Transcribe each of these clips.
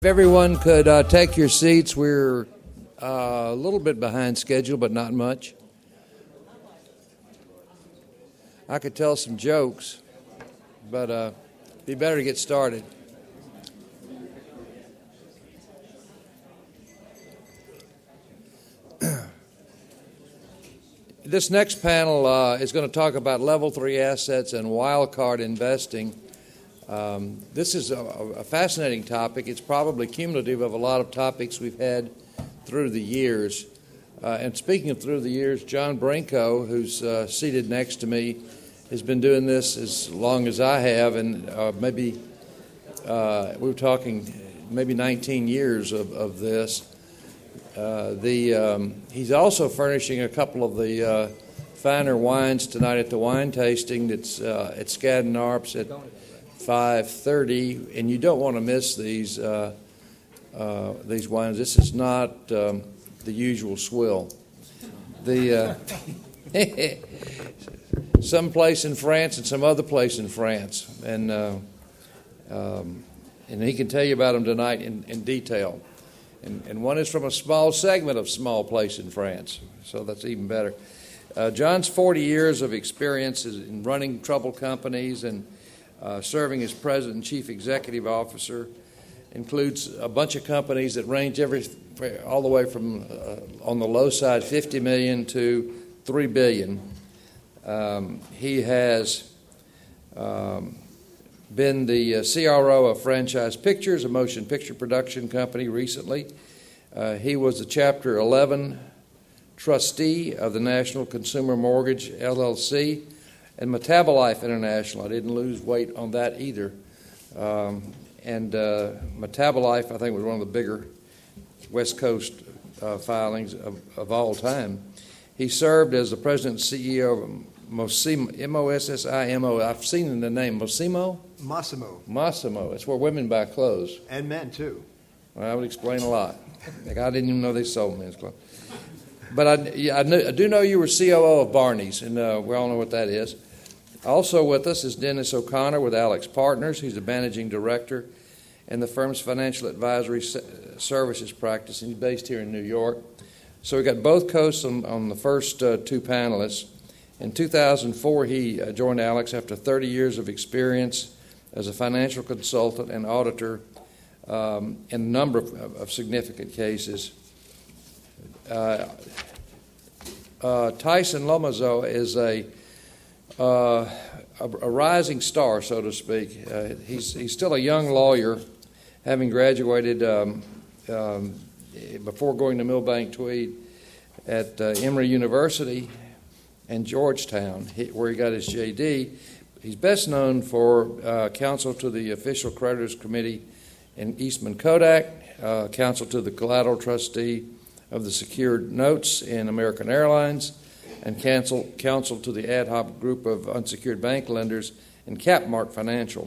If everyone could take your seats, we're a little bit behind schedule, but not much. I could tell some jokes, but be better to get started. This next panel is going to talk about Level 3 assets and wildcard investing. This is a fascinating topic. It's probably cumulative of a lot of topics we've had through the years. And speaking of through the years, John Brinko, who's seated next to me, has been doing this as long as I have, and we were talking maybe 19 years of this. He's also furnishing a couple of the finer wines tonight at the wine tasting that's at Skadden Arps at 5:30, and you don't want to miss these wines. This is not the usual swill. Some place in France and some other place in France, and he can tell you about them tonight in detail. And one is from a small segment of small place in France, so that's even better. John's 40 years of experience in running troubled companies and serving as president and chief executive officer includes a bunch of companies that range all the way from, on the low side, $50 million to $3 billion. He has been the CRO of Franchise Pictures, a motion picture production company, recently. He was the Chapter 11 trustee of the National Consumer Mortgage, LLC, and Metabolife International. I didn't lose weight on that either. Metabolife, I think, was one of the bigger West Coast filings of all time. He served as the president and CEO of Mossimo, M-O-S-S-I-M-O. I've seen the name. Mossimo? Massimo. It's where women buy clothes. And men, too. Well, that would explain a lot. Like, I didn't even know they sold men's clothes. But I do know you were COO of Barney's, and we all know what that is. Also with us is Dennis O'Connor with Alex Partners. He's the managing director in the firm's financial advisory services practice, and he's based here in New York. So we got both coasts on the first two panelists. In 2004, he joined Alex after 30 years of experience as a financial consultant and auditor in a number of significant cases. Tyson Lomazo is a rising star, so to speak. He's still a young lawyer, having graduated before going to Milbank Tweed at Emory University and Georgetown, where he got his J.D. He's best known for counsel to the Official Creditors Committee in Eastman Kodak, counsel to the collateral trustee of the secured notes in American Airlines, and counsel to the ad hoc group of unsecured bank lenders in Capmark Financial.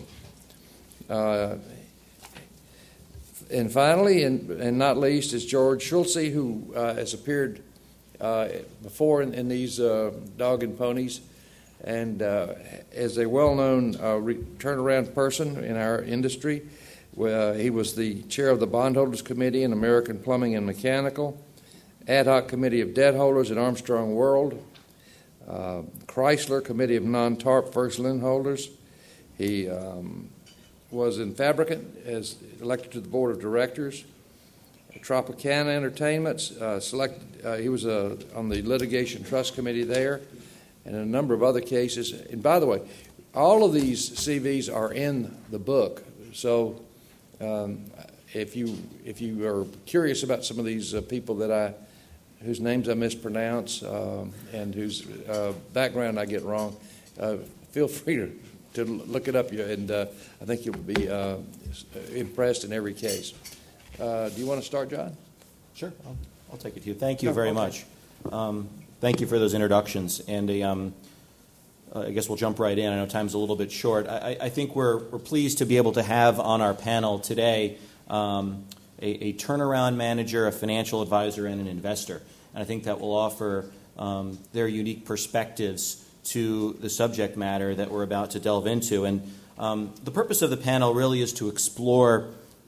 And finally, and not least, is George Schulze, who has appeared before in these Dog and Ponies, and as a well-known turnaround person in our industry. He was the chair of the Bondholders Committee in American Plumbing and Mechanical, Ad hoc Committee of Debt Holders at Armstrong World, Chrysler Committee of Non-TARP First Lien Holders. He was in Fabricant as elected to the board of directors. Tropicana Entertainments, he was on the litigation trust committee there, and a number of other cases. And by the way, all of these CVs are in the book. So if you are curious about some of these people whose names I mispronounce and whose background I get wrong, feel free to look it up, and I think you'll be impressed in every case. Do you want to start, John? Sure, I'll take it to you. Thank you very much. Thank you for those introductions, and I guess we'll jump right in. I know time's a little bit short. I think we're pleased to be able to have on our panel today a turnaround manager, a financial advisor, and an investor. And I think that will offer their unique perspectives to the subject matter that we're about to delve into. And the purpose of the panel really is to explore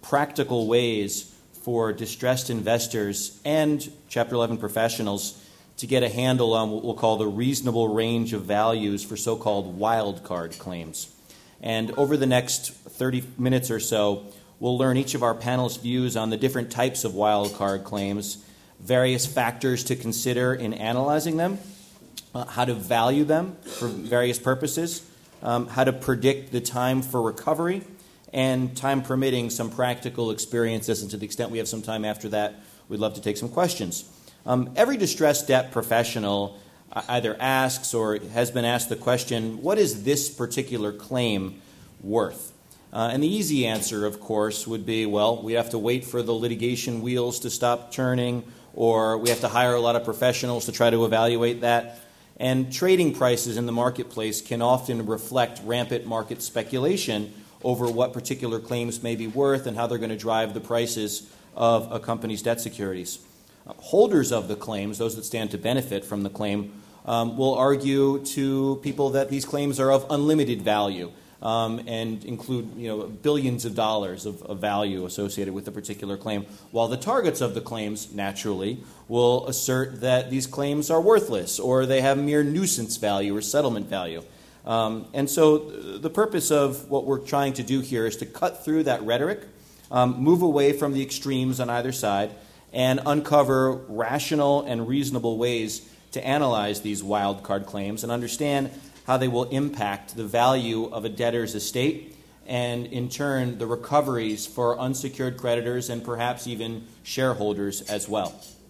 practical ways for distressed investors and Chapter 11 professionals to get a handle on what we'll call the reasonable range of values for so-called wildcard claims. And over the next 30 minutes or so, we'll learn each of our panelists' views on the different types of wildcard claims, various factors to consider in analyzing them, how to value them for various purposes, how to predict the time for recovery, and time permitting, some practical experiences. And to the extent we have some time after that, we'd love to take some questions. Every distressed debt professional either asks or has been asked the question, what is this particular claim worth? And the easy answer, of course, would be, well, we have to wait for the litigation wheels to stop turning, or we have to hire a lot of professionals to try to evaluate that. And trading prices in the marketplace can often reflect rampant market speculation over what particular claims may be worth and how they're going to drive the prices of a company's debt securities. Holders of the claims, those that stand to benefit from the claim, will argue to people that these claims are of unlimited value and include billions of dollars of value associated with a particular claim, while the targets of the claims, naturally, will assert that these claims are worthless or they have mere nuisance value or settlement value. And so the purpose of what we're trying to do here is to cut through that rhetoric, move away from the extremes on either side, and uncover rational and reasonable ways to analyze these wildcard claims and understand how they will impact the value of a debtor's estate and, in turn, the recoveries for unsecured creditors and perhaps even shareholders as well.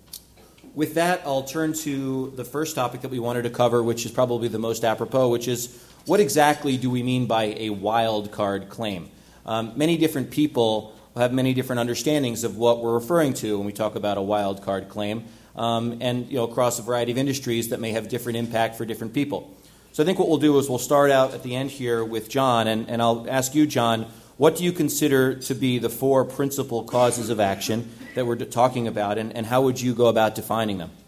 With that, I'll turn to the first topic that we wanted to cover, which is probably the most apropos, which is what exactly do we mean by a wildcard claim? Many different people have many different understandings of what we're referring to when we talk about a wildcard claim, and across a variety of industries that may have different impact for different people. So I think what we'll do is we'll start out at the end here with John, and I'll ask you, John, what do you consider to be the four principal causes of action that we're talking about, and how would you go about defining them?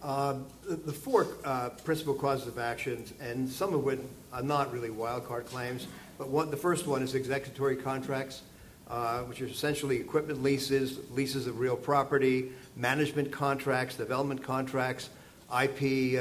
The four principal causes of action, and some of which are not really wildcard claims, but the first one is executory contracts, which are essentially equipment leases, leases of real property, management contracts, development contracts, IP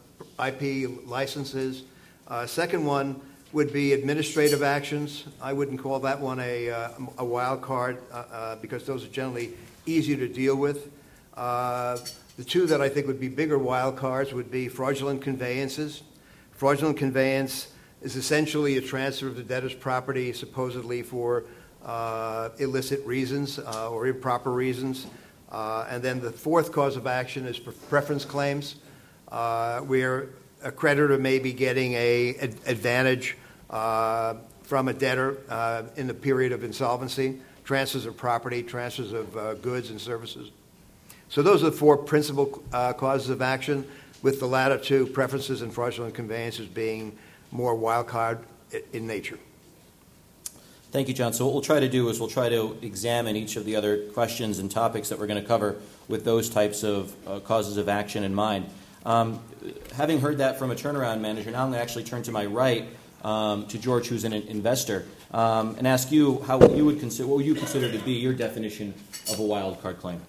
licenses. Second one would be administrative actions. I wouldn't call that one a wild card because those are generally easier to deal with. The two that I think would be bigger wild cards would be fraudulent conveyances. Fraudulent conveyance is essentially a transfer of the debtor's property supposedly for illicit reasons or improper reasons. And then the fourth cause of action is preference claims, where a creditor may be getting an advantage from a debtor in the period of insolvency, transfers of property, transfers of goods and services. So those are the four principal causes of action, with the latter two, preferences and fraudulent conveyances, being more wild card in nature. Thank you, John. So what we'll try to do is we'll try to examine each of the other questions and topics that we're going to cover with those types of causes of action in mind. Having heard that from a turnaround manager, now I'm going to actually turn to my right to George, who's an investor, and ask you what would you consider to be your definition of a wild card claim?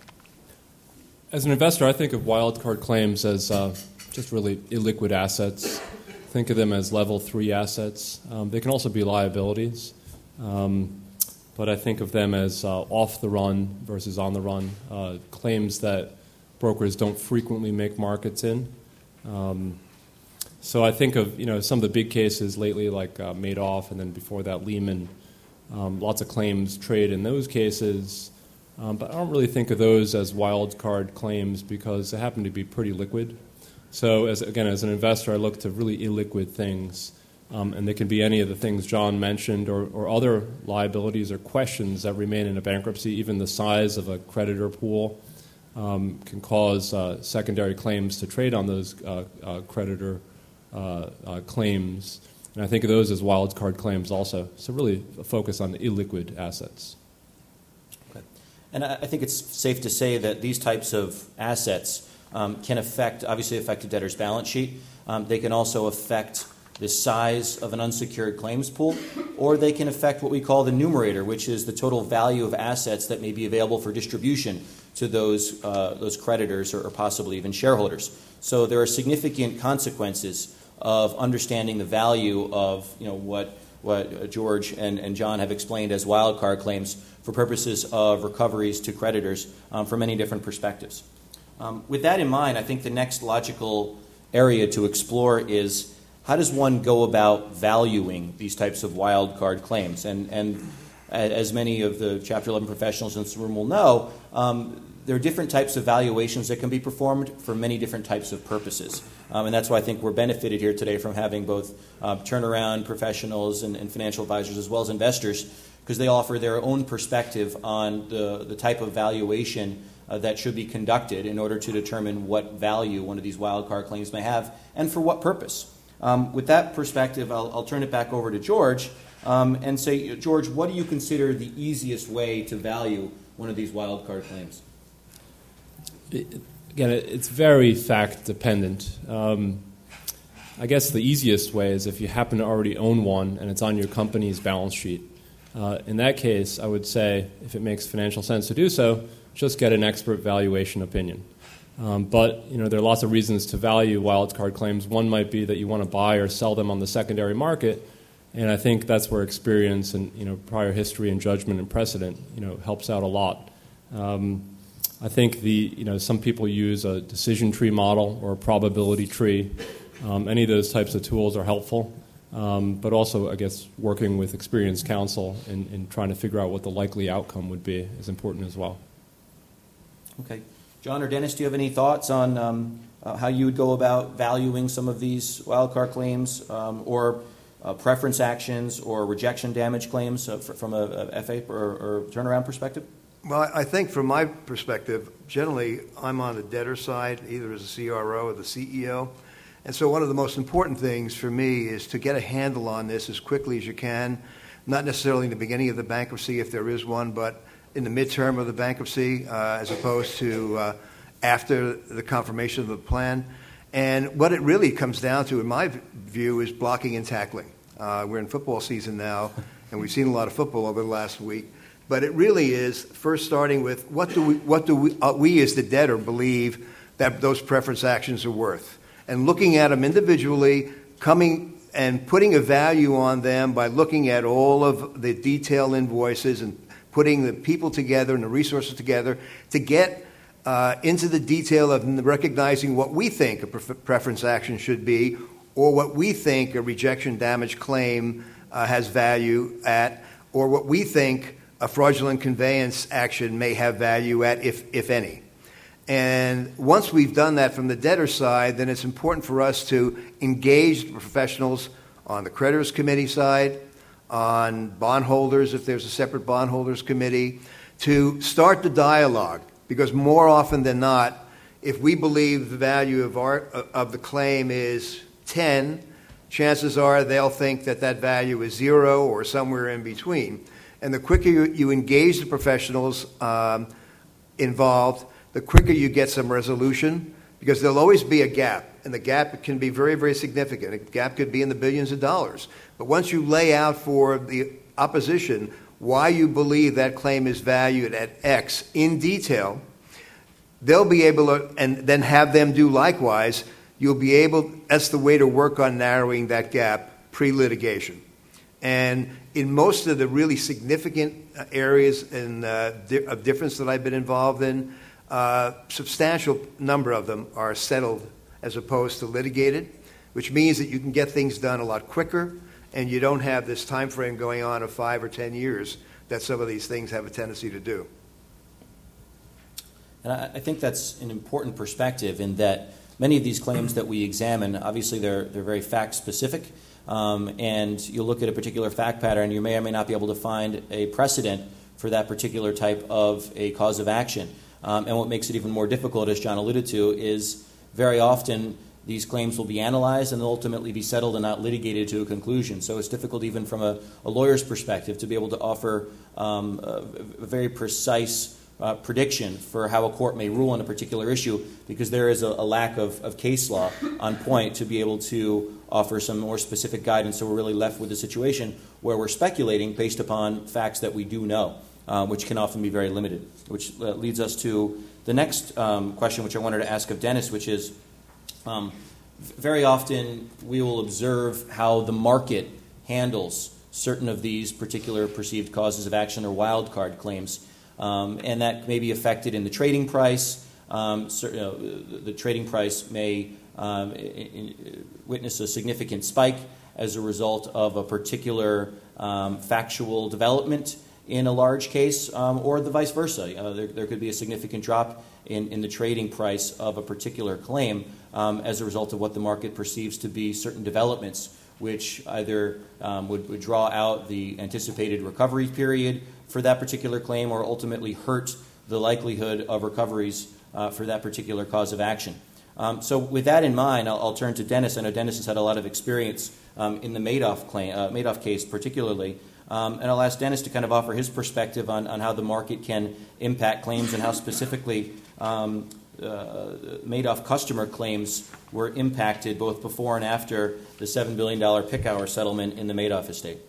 As an investor, I think of wild card claims as just really illiquid assets. Think of them as level 3 assets. They can also be liabilities. But I think of them as off the run versus on the run, claims that brokers don't frequently make markets in. So I think of some of the big cases lately, like Madoff, and then before that Lehman. Lots of claims trade in those cases, but I don't really think of those as wild card claims because they happen to be pretty liquid. So as an investor, I look to really illiquid things. And they can be any of the things John mentioned or other liabilities or questions that remain in a bankruptcy. Even the size of a creditor pool can cause secondary claims to trade on those creditor claims. And I think of those as wild card claims also. So really a focus on the illiquid assets. Okay. And I think it's safe to say that these types of assets can obviously affect a debtor's balance sheet. They can also affect the size of an unsecured claims pool, or they can affect what we call the numerator, which is the total value of assets that may be available for distribution to those creditors or possibly even shareholders. So there are significant consequences of understanding the value of what George and John have explained as wildcard claims for purposes of recoveries to creditors from many different perspectives. With that in mind, I think the next logical area to explore is how does one go about valuing these types of wildcard claims? And as many of the Chapter 11 professionals in this room will know, there are different types of valuations that can be performed for many different types of purposes. And that's why I think we're benefited here today from having both turnaround professionals and financial advisors as well as investors, because they offer their own perspective on the type of valuation that should be conducted in order to determine what value one of these wildcard claims may have and for what purpose. With that perspective, I'll turn it back over to George and say, George, what do you consider the easiest way to value one of these wildcard claims? Again, it's very fact dependent. I guess the easiest way is if you happen to already own one and it's on your company's balance sheet. In that case, I would say, if it makes financial sense to do so, just get an expert valuation opinion. But there are lots of reasons to value wildcard claims. One might be that you want to buy or sell them on the secondary market, and I think that's where experience and prior history and judgment and precedent helps out a lot. I think some people use a decision tree model or a probability tree. Any of those types of tools are helpful, but also I guess working with experienced counsel and trying to figure out what the likely outcome would be is important as well. Okay. John or Dennis, do you have any thoughts on how you would go about valuing some of these wildcard claims or preference actions or rejection damage claims from a FA or turnaround perspective? Well, I think from my perspective, generally I'm on the debtor side, either as a CRO or the CEO. And so one of the most important things for me is to get a handle on this as quickly as you can, not necessarily in the beginning of the bankruptcy if there is one, but in the midterm of the bankruptcy as opposed to after the confirmation of the plan. And what it really comes down to, in my view, is blocking and tackling. We're in football season now, and we've seen a lot of football over the last week. But it really is first starting with what do we as the debtor believe that those preference actions are worth, and looking at them individually, coming and putting a value on them by looking at all of the detailed invoices and putting the people together and the resources together to get into the detail of recognizing what we think a preference action should be, or what we think a rejection damage claim has value at, or what we think a fraudulent conveyance action may have value at, if any. And once we've done that from the debtor side, then it's important for us to engage the professionals on the creditors committee side, on bondholders if there's a separate bondholders committee, to start the dialogue. Because more often than not, if we believe the value of the claim is 10, chances are they'll think that value is 0 or somewhere in between. And the quicker you engage the professionals involved, the quicker you get some resolution, because there'll always be a gap, and the gap can be very, very significant. A gap could be in the billions of dollars. But once you lay out for the opposition why you believe that claim is valued at X in detail, they'll be able to, and then have them do likewise, you'll be able, that's the way to work on narrowing that gap pre-litigation. And in most of the really significant areas of difference that I've been involved in, substantial number of them are settled as opposed to litigated, which means that you can get things done a lot quicker, and you don't have this time frame going on of 5 or 10 years that some of these things have a tendency to do. And I think that's an important perspective in that many of these claims that we examine, obviously they're very fact-specific, and you'll look at a particular fact pattern, you may or may not be able to find a precedent for that particular type of a cause of action. And what makes it even more difficult, as John alluded to, is very often these claims will be analyzed and they'll ultimately be settled and not litigated to a conclusion. So it's difficult even from a lawyer's perspective to be able to offer a very precise prediction for how a court may rule on a particular issue, because there is a lack of case law on point to be able to offer some more specific guidance. So we're really left with a situation where we're speculating based upon facts that we do know, which can often be very limited, which leads us to the next question, which I wanted to ask of Dennis, which is very often we will observe how the market handles certain of these particular perceived causes of action or wild card claims. And that may be affected in the trading price. The trading price may witness a significant spike as a result of a particular factual development in a large case, or the vice versa. There could be a significant drop in the trading price of a particular claim as a result of what the market perceives to be certain developments, which either would draw out the anticipated recovery period for that particular claim or ultimately hurt the likelihood of recoveries for that particular cause of action. So with that in mind, I'll turn to Dennis. I know Dennis has had a lot of experience in the Madoff case particularly. And I'll ask Dennis to kind of offer his perspective on how the market can impact claims and how specifically Madoff customer claims were impacted both before and after the $7 billion Picower settlement in the Madoff estate.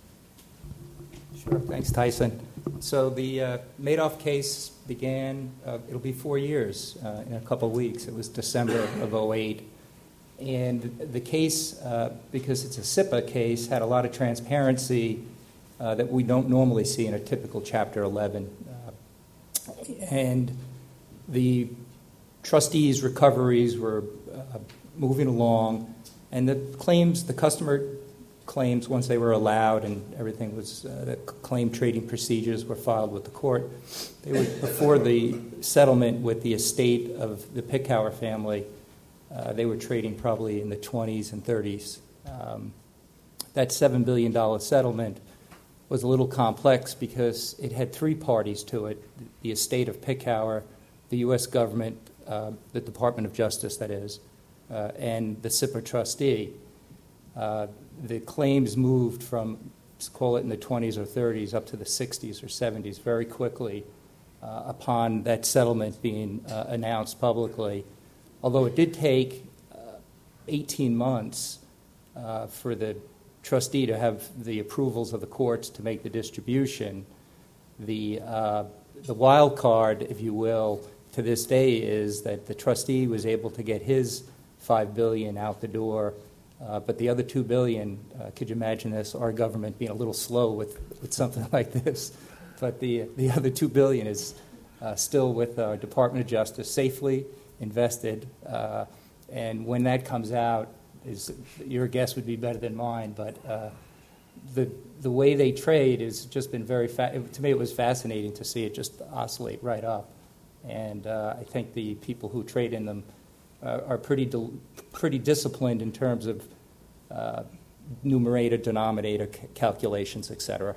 Sure. Thanks, Tyson. So the Madoff case began, it'll be 4 years in a couple of weeks. It was December of 2008. And the case, because it's a SIPA case, had a lot of transparency that we don't normally see in a typical Chapter 11. And the trustees' recoveries were moving along, and the customer claims, once they were allowed and everything was, the claim trading procedures were filed with the court, they were, before the settlement with the estate of the Picower family, they were trading probably in the 20s and 30s. That $7 billion settlement was a little complex because it had three parties to it: the estate of Picower, the U.S. government, the Department of Justice, that is, and the SIPA trustee. The claims moved from, let's call it in the 20s or 30s, up to the 60s or 70s very quickly upon that settlement being announced publicly. Although it did take 18 months for the trustee to have the approvals of the courts to make the distribution, the wild card, if you will, to this day is that the trustee was able to get his $5 billion out the door, but the other $2 billion, could you imagine this, our government being a little slow with something like this, but the other $2 billion is still with our Department of Justice, safely invested, and when that comes out, your guess would be better than mine, but the way they trade has just been to me it was fascinating to see it just oscillate right up, and I think the people who trade in them are pretty disciplined in terms of numerator, denominator calculations, etc.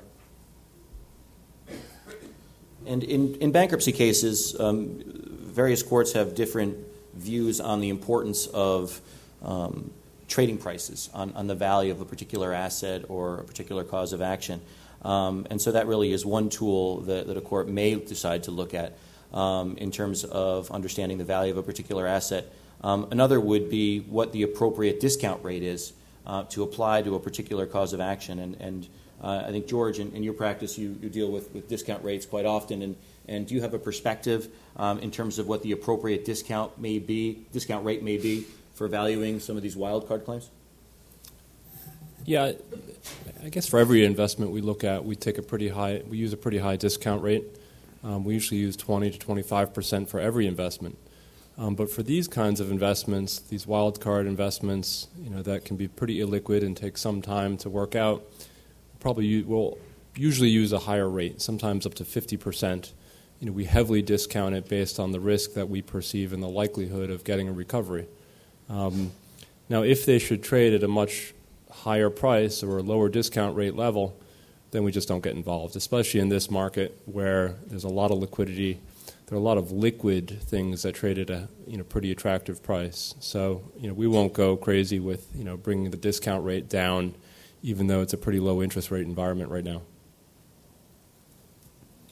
And in bankruptcy cases, various courts have different views on the importance of trading prices, on the value of a particular asset or a particular cause of action. And so that really is one tool that a court may decide to look at in terms of understanding the value of a particular asset. Another would be what the appropriate discount rate is to apply to a particular cause of action. And I think, George, in your practice, you deal with discount rates quite often. And do you have a perspective in terms of what the appropriate discount rate may be for valuing some of these wild card claims? Yeah, I guess for every investment we look at, we use a pretty high discount rate. We usually use 20 to 25% for every investment. But for these kinds of investments, these wild card investments, that can be pretty illiquid and take some time to work out, we'll usually use a higher rate, sometimes up to 50%. We heavily discount it based on the risk that we perceive and the likelihood of getting a recovery. Now, if they should trade at a much higher price or a lower discount rate level, then we just don't get involved, especially in this market where there's a lot of liquidity. There are a lot of liquid things that trade at a pretty attractive price. So we won't go crazy with bringing the discount rate down, even though it's a pretty low interest rate environment right now.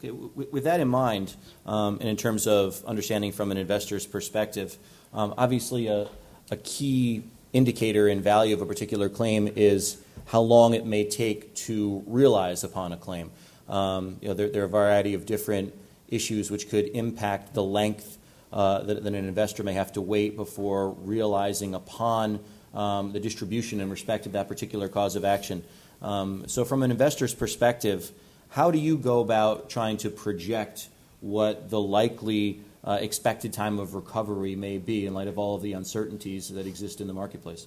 Okay, with that in mind, and in terms of understanding from an investor's perspective, obviously a key indicator in value of a particular claim is how long it may take to realize upon a claim. There are a variety of different issues which could impact the length that an investor may have to wait before realizing upon the distribution in respect of that particular cause of action. So from an investor's perspective, how do you go about trying to project what the likely expected time of recovery may be in light of all of the uncertainties that exist in the marketplace?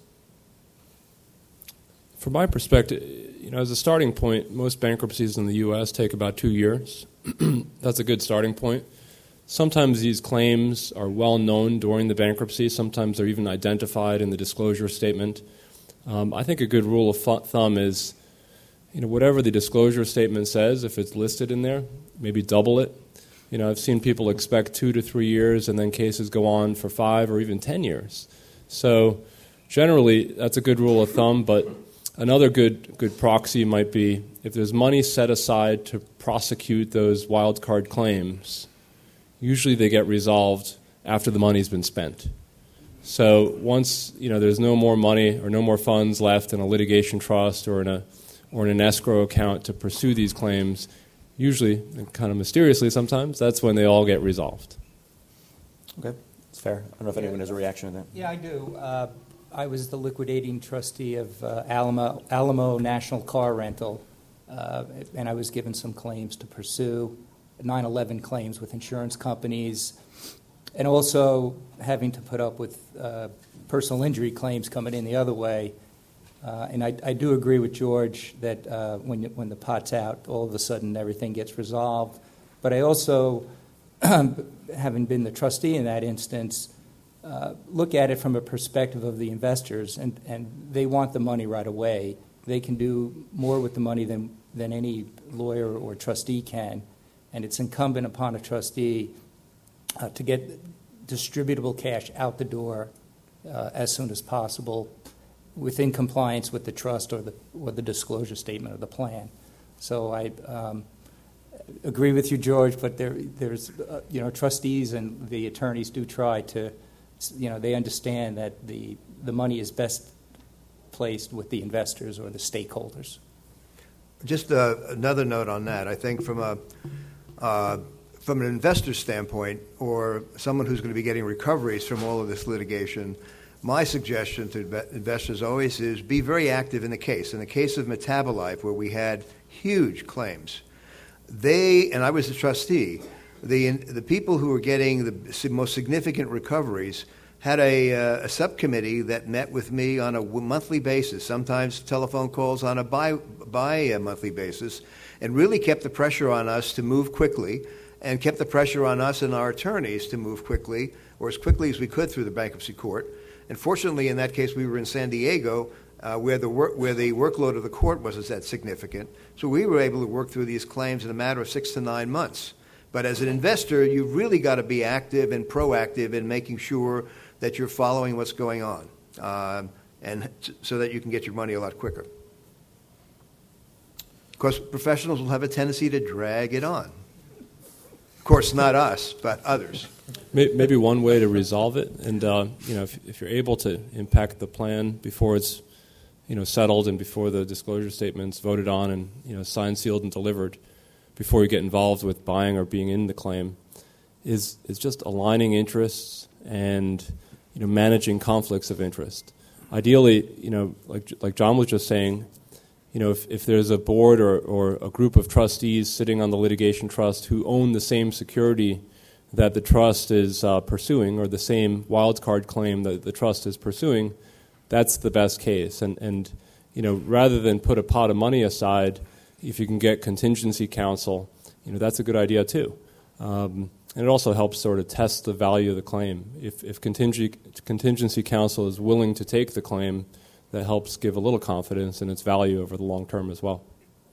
From my perspective, as a starting point, most bankruptcies in the U.S. take about 2 years. That's a good starting point. Sometimes these claims are well known during the bankruptcy. Sometimes they're even identified in the disclosure statement. I think a good rule of thumb is, whatever the disclosure statement says, if it's listed in there, maybe double it. I've seen people expect 2 to 3 years, and then cases go on for 5 or even 10 years. So generally, that's a good rule of thumb, but another good proxy might be if there's money set aside to prosecute those wild card claims, usually they get resolved after the money's been spent. So once there's no more money or no more funds left in a litigation trust or in an escrow account to pursue these claims, usually, and kind of mysteriously sometimes, that's when they all get resolved. Okay, that's fair. I don't know if anyone has a reaction to that. Yeah, I do. I was the liquidating trustee of Alamo National Car Rental, and I was given some claims to pursue, 9/11 claims with insurance companies, and also having to put up with personal injury claims coming in the other way. And I do agree with George that when the pot's out, all of a sudden everything gets resolved. But I also, having been the trustee in that instance, look at it from a perspective of the investors, and they want the money right away. They can do more with the money than any lawyer or trustee can, and it's incumbent upon a trustee to get distributable cash out the door as soon as possible, within compliance with the trust or the disclosure statement of the plan. So I agree with you, George, but there's trustees and the attorneys do try to, they understand that the money is best placed with the investors or the stakeholders. Just another note on that. I think from an investor standpoint, or someone who's going to be getting recoveries from all of this litigation, my suggestion to investors always is be very active in the case. In the case of Metabolife, where we had huge claims, and I was the trustee, the people who were getting the most significant recoveries had a subcommittee that met with me on a monthly basis, sometimes telephone calls on a bi-monthly basis, and really kept the pressure on us to move quickly, and kept the pressure on us and our attorneys to move quickly, or as quickly as we could through the bankruptcy court. And fortunately, in that case, we were in San Diego, where the workload of the court wasn't that significant. So we were able to work through these claims in a matter of 6 to 9 months. But as an investor, you've really got to be active and proactive in making sure that you're following what's going on, and so that you can get your money a lot quicker. Of course, professionals will have a tendency to drag it on. Of course, not us, but others. Maybe one way to resolve it, and if you're able to impact the plan before it's settled and before the disclosure statement's voted on and signed, sealed, and delivered, before you get involved with buying or being in the claim, is just aligning interests and managing conflicts of interest. Ideally, like John was just saying, if there's a board or a group of trustees sitting on the litigation trust who own the same security that the trust is pursuing, or the same wildcard claim that the trust is pursuing, that's the best case. And rather than put a pot of money aside, if you can get contingency counsel, that's a good idea too. And it also helps sort of test the value of the claim. If contingency counsel is willing to take the claim, that helps give a little confidence in its value over the long term as well.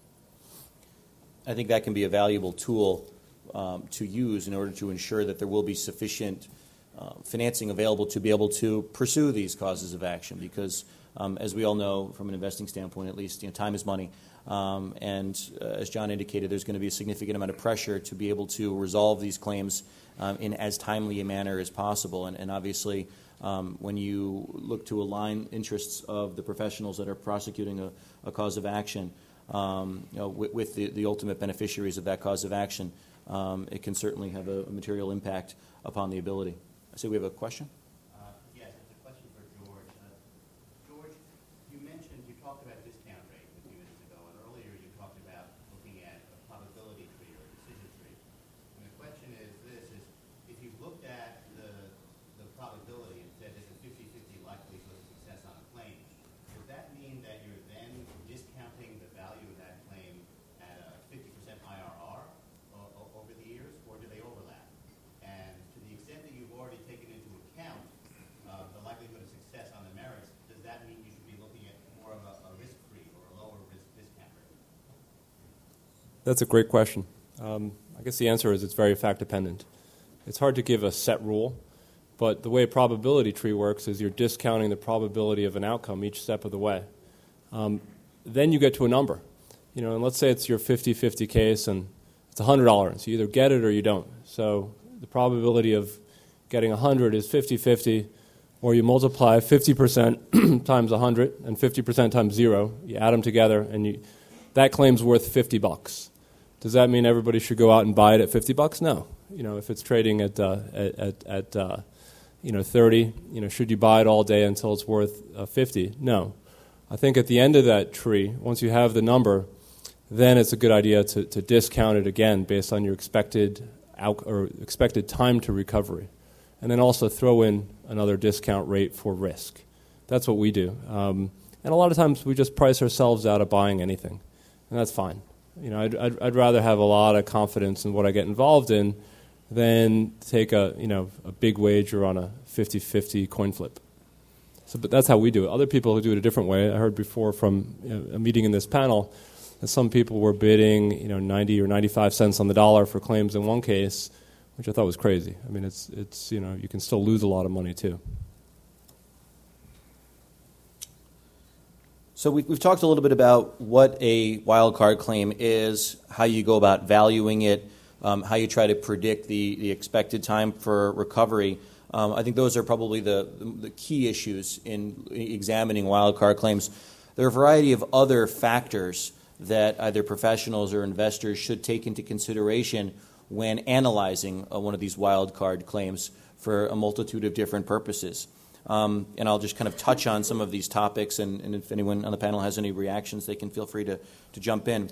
I think that can be a valuable tool to use in order to ensure that there will be sufficient financing available to be able to pursue these causes of action, because As we all know, from an investing standpoint at least, time is money. And as John indicated, there's going to be a significant amount of pressure to be able to resolve these claims in as timely a manner as possible. And obviously, when you look to align interests of the professionals that are prosecuting a cause of action with the ultimate beneficiaries of that cause of action, it can certainly have a material impact upon the ability. I see we have a question. Yes, it's a question for George. George, you talked about discount rate a few minutes ago, and earlier you talked about looking at a probability tree or a decision tree. And the question is this, is if you've looked at the probability and said there's a 50-50 likelihood of success on a claim, does that mean that you're then discounting the value of that claim at a 50% IRR over the years, or do they overlap? And to the extent that you've already taken into account the likelihood of success on the merits, does that mean you should be looking at more of a risk-free or a lower risk discount rate? That's a great question. I guess the answer is it's very fact-dependent. It's hard to give a set rule, but the way a probability tree works is you're discounting the probability of an outcome each step of the way. Then you get to a number. And let's say it's your 50-50 case and it's $100. So you either get it or you don't. So the probability of getting 100 is 50-50, or you multiply 50% times 100 and 50% times 0. You add them together, and that claim's worth $50. Does that mean everybody should go out and buy it at $50? No. If it's trading at 30, should you buy it all day until it's worth 50? No. I think at the end of that tree, once you have the number, then it's a good idea to discount it again based on your expected time to recovery. And then also throw in another discount rate for risk. That's what we do. And a lot of times we just price ourselves out of buying anything, and that's fine. I'd rather have a lot of confidence in what I get involved in than take a big wager on a 50-50 coin flip. But that's how we do it. Other people who do it a different way. I heard before from a meeting in this panel that some people were bidding 90 or 95 cents on the dollar for claims in one case, which I thought was crazy. I mean, it's you can still lose a lot of money too. So we've talked a little bit about what a wild card claim is, how you go about valuing it, how you try to predict the expected time for recovery. I think those are probably the key issues in examining wild card claims. There are a variety of other factors that either professionals or investors should take into consideration when analyzing one of these wild card claims for a multitude of different purposes. And I'll just kind of touch on some of these topics, and if anyone on the panel has any reactions, they can feel free to jump in.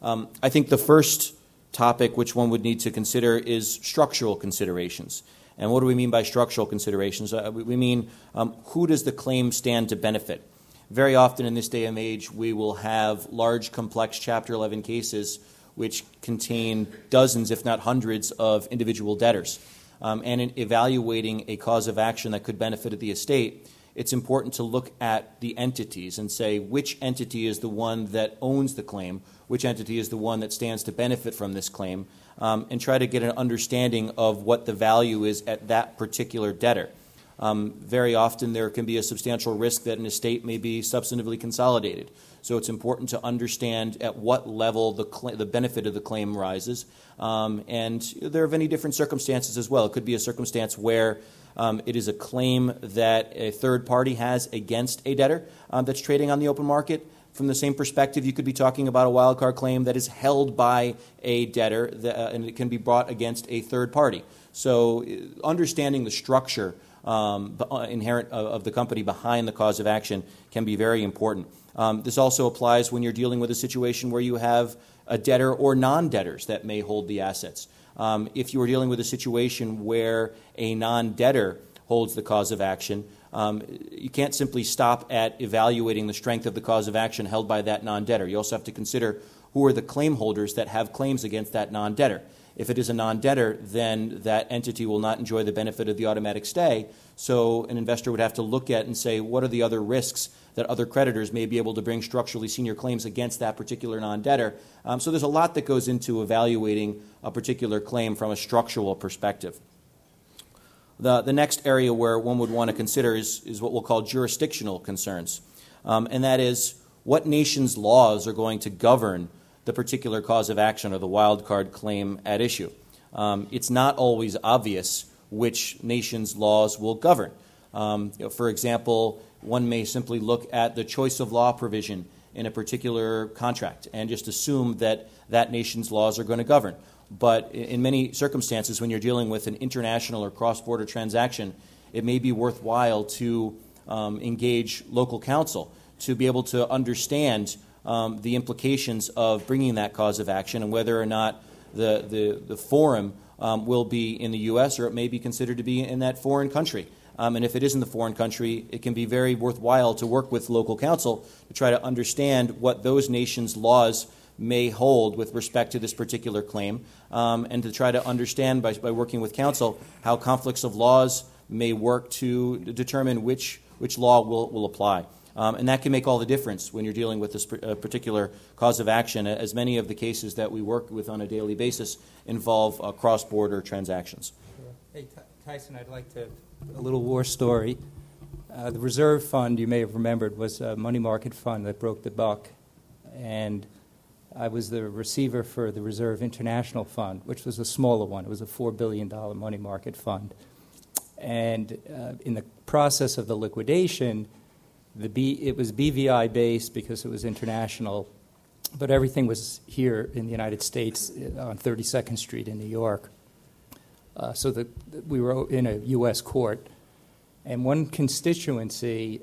I think the first topic which one would need to consider is structural considerations. And what do we mean by structural considerations? We mean who does the claim stand to benefit? Very often in this day and age, we will have large, complex Chapter 11 cases which contain dozens, if not hundreds, of individual debtors. And in evaluating a cause of action that could benefit the estate, it's important to look at the entities and say which entity is the one that owns the claim, which entity is the one that stands to benefit from this claim, and try to get an understanding of what the value is at that particular debtor. Very often there can be a substantial risk that an estate may be substantively consolidated. So it's important to understand at what level the benefit of the claim rises. And there are many different circumstances as well. It could be a circumstance where it is a claim that a third party has against a debtor that's trading on the open market. From the same perspective, you could be talking about a wild card claim that is held by a debtor and it can be brought against a third party. So understanding the structure inherent of the company behind the cause of action can be very important. This also applies when you're dealing with a situation where you have a debtor or non-debtors that may hold the assets. If you are dealing with a situation where a non-debtor holds the cause of action, you can't simply stop at evaluating the strength of the cause of action held by that non-debtor. You also have to consider who are the claim holders that have claims against that non-debtor. If it is a non-debtor, then that entity will not enjoy the benefit of the automatic stay. So an investor would have to look at and say, what are the other risks that other creditors may be able to bring structurally senior claims against that particular non-debtor? So there's a lot that goes into evaluating a particular claim from a structural perspective. The next area where one would want to consider is what we'll call jurisdictional concerns. and that is what nation's laws are going to govern the particular cause of action or the wild card claim at issue. It's not always obvious which nation's laws will govern. For example, one may simply look at the choice of law provision in a particular contract and just assume that that nation's laws are going to govern. But in many circumstances, when you're dealing with an international or cross-border transaction, it may be worthwhile to engage local counsel to be able to understand the implications of bringing that cause of action and whether or not the forum will be in the U.S. or it may be considered to be in that foreign country. And if it is in the foreign country, it can be very worthwhile to work with local counsel to try to understand what those nations' laws may hold with respect to this particular claim, and to try to understand by working with counsel how conflicts of laws may work to determine which law will apply. And that can make all the difference when you're dealing with this particular cause of action, as many of the cases that we work with on a daily basis involve cross-border transactions. Sure. Hey, Tyson, I'd like to a little war story. The reserve fund, you may have remembered, was a money market fund that broke the buck, and I was the receiver for the Reserve International Fund, which was a smaller one. It was a $4 billion money market fund. And in the process of the liquidation, it was BVI based because it was international, but everything was here in the United States on 32nd Street in New York. So we were in a U.S. court, and one constituency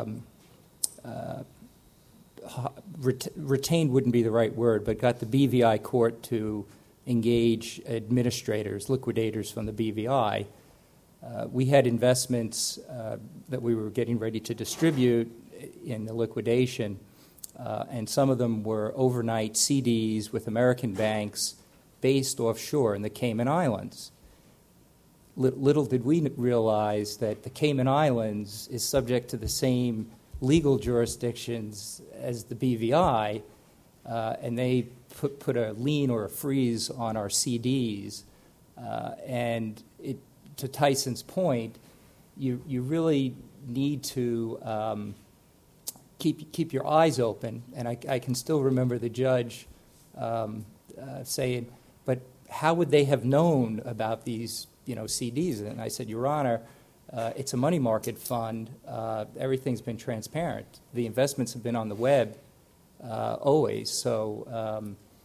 retained wouldn't be the right word, but got the BVI court to engage administrators, liquidators from the BVI. We had investments that we were getting ready to distribute in the liquidation, and some of them were overnight CDs with American banks based offshore in the Cayman Islands. Little did we realize that the Cayman Islands is subject to the same legal jurisdictions as the BVI, and they put a lien or a freeze on our CDs. And to Tyson's point, you really need to keep your eyes open. And I can still remember the judge saying, "But how would they have known about these, CDs?" And I said, "Your Honor, it's a money market fund. Everything's been transparent. The investments have been on the web always. So,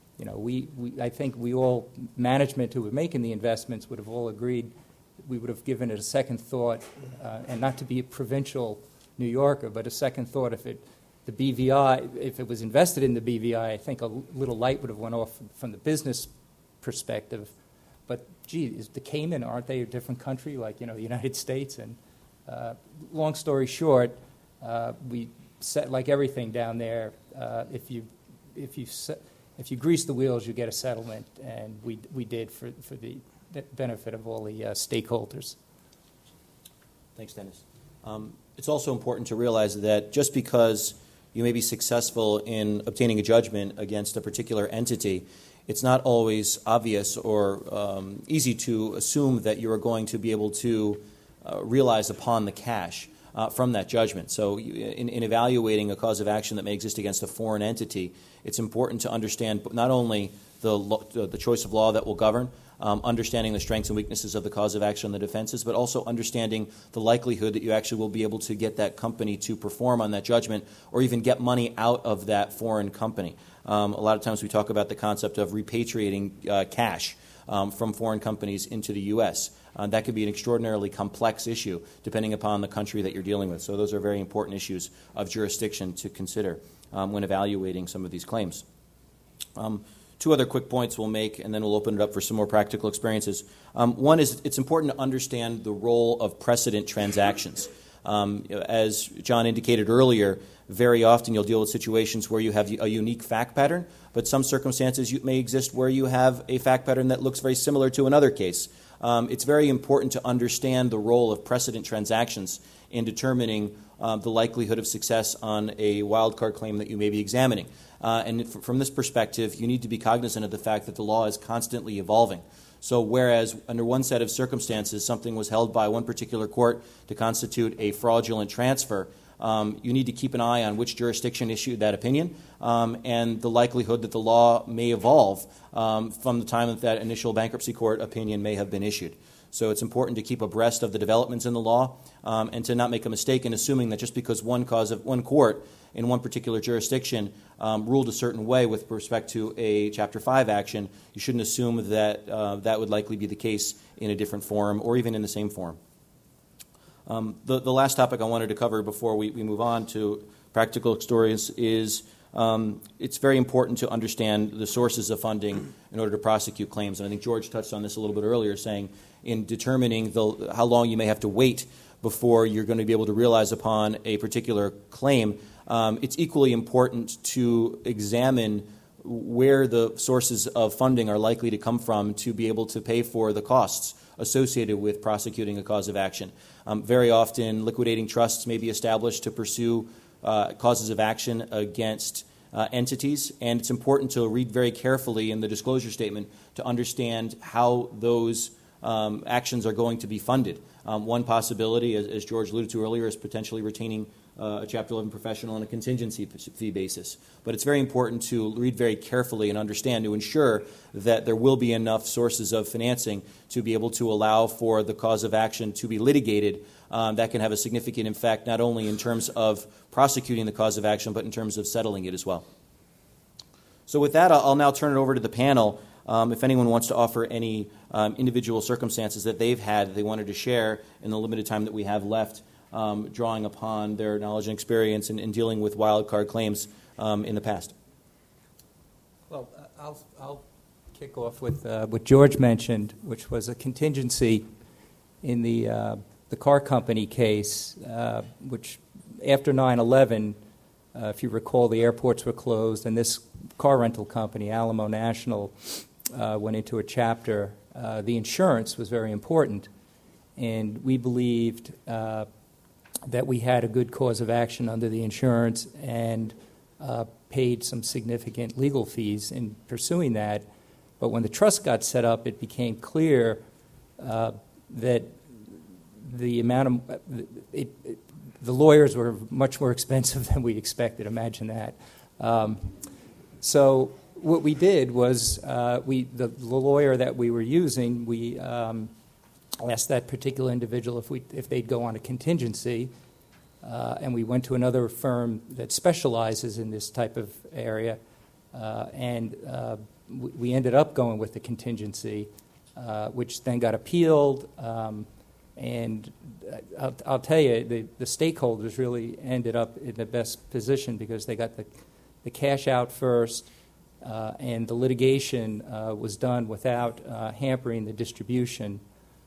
I think we all, management who were making the investments would have all agreed we would have given it a second thought, and not to be a provincial New Yorker, but a second thought if it was invested in the BVI, I think a little light would have went off from the business perspective. But, gee, is the Cayman, aren't they a different country like, the United States? And long story short, we set, like everything down there, if you grease the wheels, you get a settlement, and we did for the benefit of all the stakeholders. Thanks, Dennis. It's also important to realize that just because you may be successful in obtaining a judgment against a particular entity, it's not always obvious or easy to assume that you are going to be able to realize upon the cash from that judgment. So in evaluating a cause of action that may exist against a foreign entity, it's important to understand not only the choice of law that will govern, understanding the strengths and weaknesses of the cause of action and the defenses, but also understanding the likelihood that you actually will be able to get that company to perform on that judgment or even get money out of that foreign company. A lot of times we talk about the concept of repatriating cash from foreign companies into the U.S. That could be an extraordinarily complex issue depending upon the country that you're dealing with. So those are very important issues of jurisdiction to consider when evaluating some of these claims. Two other quick points we'll make, and then we'll open it up for some more practical experiences. One is it's important to understand the role of precedent transactions. As John indicated earlier, very often you'll deal with situations where you have a unique fact pattern, but some circumstances may exist where you have a fact pattern that looks very similar to another case. It's very important to understand the role of precedent transactions in determining the likelihood of success on a wildcard claim that you may be examining. And from this perspective, you need to be cognizant of the fact that the law is constantly evolving. So whereas under one set of circumstances something was held by one particular court to constitute a fraudulent transfer, you need to keep an eye on which jurisdiction issued that opinion and the likelihood that the law may evolve from the time that that initial bankruptcy court opinion may have been issued. So it's important to keep abreast of the developments in the law and to not make a mistake in assuming that just because one court in one particular jurisdiction ruled a certain way with respect to a Chapter 5 action, you shouldn't assume that that would likely be the case in a different forum or even in the same forum. The last topic I wanted to cover before we move on to practical experience is it's very important to understand the sources of funding in order to prosecute claims. And I think George touched on this a little bit earlier, saying in determining how long you may have to wait before you're going to be able to realize upon a particular claim, it's equally important to examine where the sources of funding are likely to come from to be able to pay for the costs associated with prosecuting a cause of action. Very often, liquidating trusts may be established to pursue causes of action against entities, and it's important to read very carefully in the disclosure statement to understand how those actions are going to be funded. One possibility, as George alluded to earlier, is potentially retaining a Chapter 11 professional on a contingency fee basis. But it's very important to read very carefully and understand to ensure that there will be enough sources of financing to be able to allow for the cause of action to be litigated. That can have a significant effect not only in terms of prosecuting the cause of action, but in terms of settling it as well. So with that, I'll now turn it over to the panel. If anyone wants to offer any individual circumstances that they've had that they wanted to share in the limited time that we have left, drawing upon their knowledge and experience in dealing with wildcard claims in the past. Well, I'll kick off with what George mentioned, which was a contingency in the car company case, which after 9/11, if you recall, the airports were closed, and this car rental company, Alamo National, went into a chapter. The insurance was very important, and we believed that we had a good cause of action under the insurance and paid some significant legal fees in pursuing that. But when the trust got set up, it became clear that the amount of the lawyers were much more expensive than we expected. Imagine that. So what we did was the lawyer that we were using, we asked that particular individual if they'd go on a contingency, and we went to another firm that specializes in this type of area, and we ended up going with the contingency, which then got appealed. And I'll tell you, the stakeholders really ended up in the best position because they got the cash out first, and the litigation was done without hampering the distribution.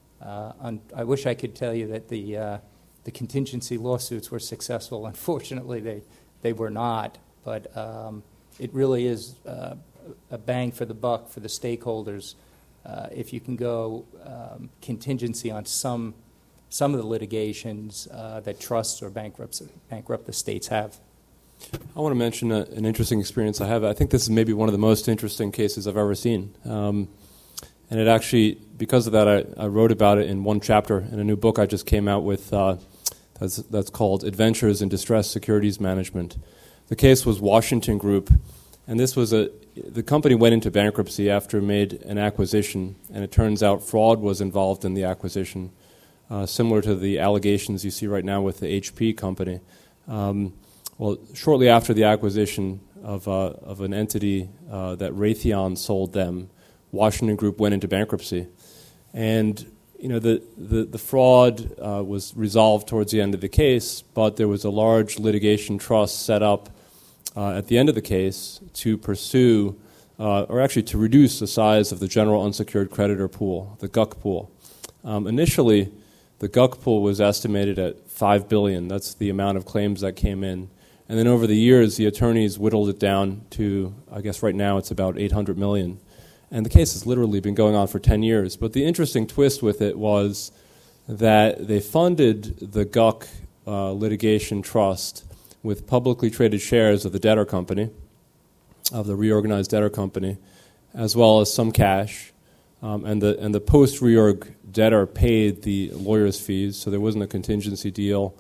I wish I could tell you that the contingency lawsuits were successful. Unfortunately, they were not. But it really is a bang for the buck for the stakeholders if you can go contingency on some of the litigations that trusts or bankrupt estates have. I want to mention an interesting experience I have. I think this is maybe one of the most interesting cases I've ever seen. And it actually, because of that, I wrote about it in one chapter in a new book I just came out with that's called Adventures in Distressed Securities Management. The case was Washington Group, and this was the company went into bankruptcy after it made an acquisition, and it turns out fraud was involved in the acquisition, similar to the allegations you see right now with the HP company. Well, shortly after the acquisition of an entity that Raytheon sold them, Washington Group went into bankruptcy, and the fraud was resolved towards the end of the case, but there was a large litigation trust set up at the end of the case to pursue, or actually to reduce the size of the general unsecured creditor pool, the GUC pool. Initially, the GUC pool was estimated at $5 billion. That's the amount of claims that came in. And then over the years, the attorneys whittled it down to, I guess right now it's about $800 million. And the case has literally been going on for 10 years. But the interesting twist with it was that they funded the GUC litigation trust with publicly traded shares of the debtor company, of the reorganized debtor company, as well as some cash. And the post-reorg debtor paid the lawyer's fees, so there wasn't a contingency deal.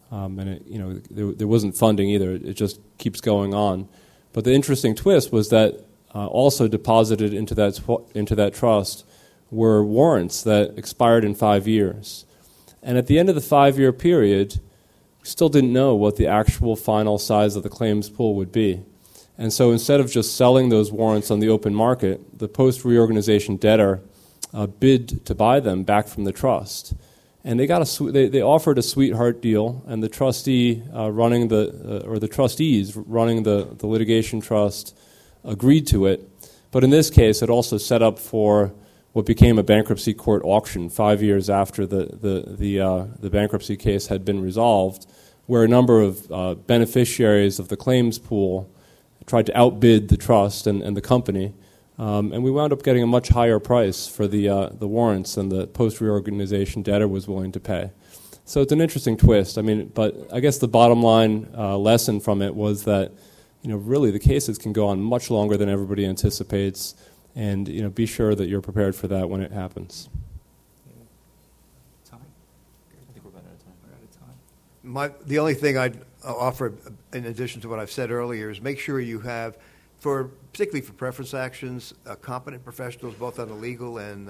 and there wasn't funding either. It just keeps going on. But the interesting twist was that also deposited into that trust were warrants that expired in 5 years. And at the end of the 5-year period, we still didn't know what the actual final size of the claims pool would be. And so instead of just selling those warrants on the open market, the post-reorganization debtor bid to buy them back from the trust. And they offered a sweetheart deal, and the trustee the trustees running the litigation trust agreed to it. But in this case, it also set up for what became a bankruptcy court auction 5 years after the bankruptcy case had been resolved, where a number of beneficiaries of the claims pool tried to outbid the trust and the company. And we wound up getting a much higher price for the warrants than the post-reorganization debtor was willing to pay. So it's an interesting twist. But I guess the bottom line lesson from it was that, really the cases can go on much longer than everybody anticipates, and be sure that you're prepared for that when it happens. Time? I think we're about out of time. We're out of time. The only thing I'd offer, in addition to what I've said earlier, is make sure you have, particularly for preference actions, competent professionals, both on the legal and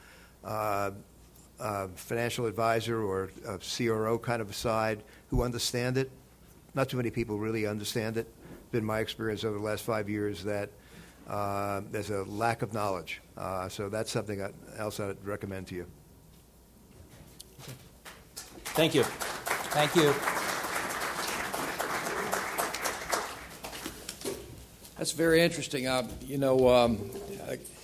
financial advisor or CRO kind of side, who understand it. Not too many people really understand it. It's been my experience over the last 5 years that there's a lack of knowledge. So that's something else I'd recommend to you. Thank you. Thank you. That's very interesting.